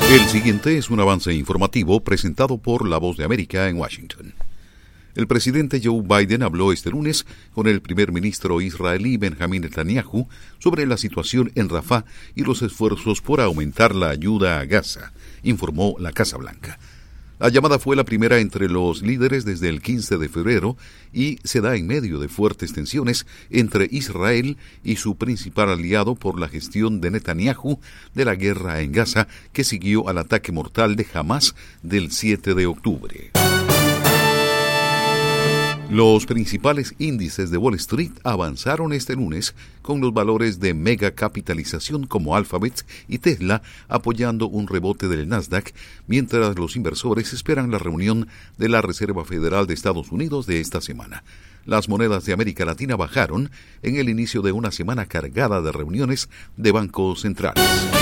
El siguiente es un avance informativo presentado por La Voz de América en Washington. El presidente Joe Biden habló este lunes con el primer ministro israelí Benjamin Netanyahu sobre la situación en Rafah y los esfuerzos por aumentar la ayuda a Gaza, informó la Casa Blanca. La llamada fue la primera entre los líderes desde el 15 de febrero y se da en medio de fuertes tensiones entre Israel y su principal aliado por la gestión de Netanyahu de la guerra en Gaza que siguió al ataque mortal de Hamás del 7 de octubre. Los principales índices de Wall Street avanzaron este lunes con los valores de mega capitalización como Alphabet y Tesla apoyando un rebote del Nasdaq, mientras los inversores esperan la reunión de la Reserva Federal de Estados Unidos de esta semana. Las monedas de América Latina bajaron en el inicio de una semana cargada de reuniones de bancos centrales.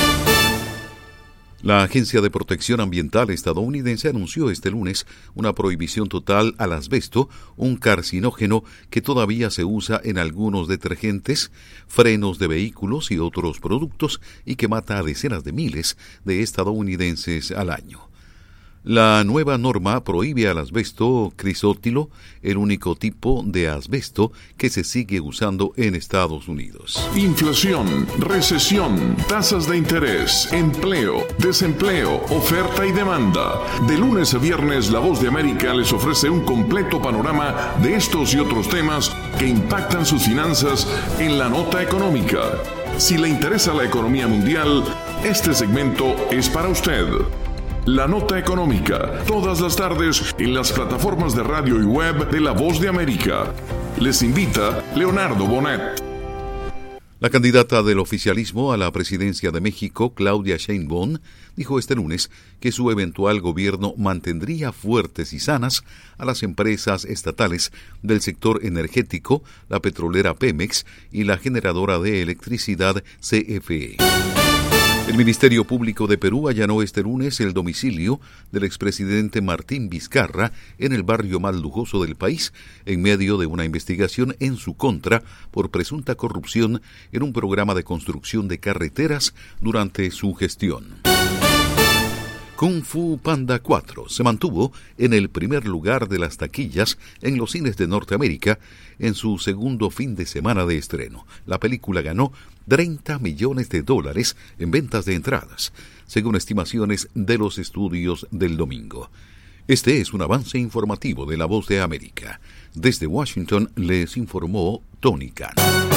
La Agencia de Protección Ambiental estadounidense anunció este lunes una prohibición total al asbesto, un carcinógeno que todavía se usa en algunos detergentes, frenos de vehículos y otros productos y que mata a decenas de miles de estadounidenses al año. La nueva norma prohíbe al asbesto crisótilo, el único tipo de asbesto que se sigue usando en Estados Unidos. Inflación, recesión, tasas de interés, empleo, desempleo, oferta y demanda. De lunes a viernes, La Voz de América les ofrece un completo panorama de estos y otros temas que impactan sus finanzas en la nota económica. Si le interesa la economía mundial, este segmento es para usted. La Nota Económica, todas las tardes en las plataformas de radio y web de La Voz de América. Les invita Leonardo Bonet. La candidata del oficialismo a la presidencia de México, Claudia Sheinbaum, dijo este lunes que su eventual gobierno mantendría fuertes y sanas a las empresas estatales del sector energético, la petrolera Pemex y la generadora de electricidad CFE. El Ministerio Público de Perú allanó este lunes el domicilio del expresidente Martín Vizcarra en el barrio más lujoso del país, en medio de una investigación en su contra por presunta corrupción en un programa de construcción de carreteras durante su gestión. Kung Fu Panda 4 se mantuvo en el primer lugar de las taquillas en los cines de Norteamérica en su segundo fin de semana de estreno. La película ganó $30 millones en ventas de entradas, según estimaciones de los estudios del domingo. Este es un avance informativo de La Voz de América. Desde Washington les informó Tony Cano.